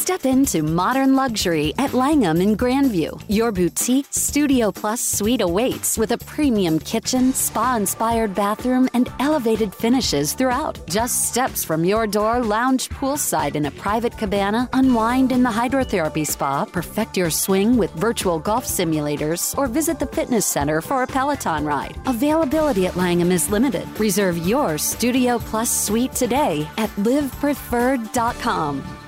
Step into modern luxury at Langham in Grandview. Your boutique Studio Plus suite awaits with a premium kitchen, spa-inspired bathroom, and elevated finishes throughout. Just steps from your door, lounge poolside in a private cabana, unwind in the hydrotherapy spa, perfect your swing with virtual golf simulators, or visit the fitness center for a Peloton ride. Availability at Langham is limited. Reserve your Studio Plus suite today at livepreferred.com.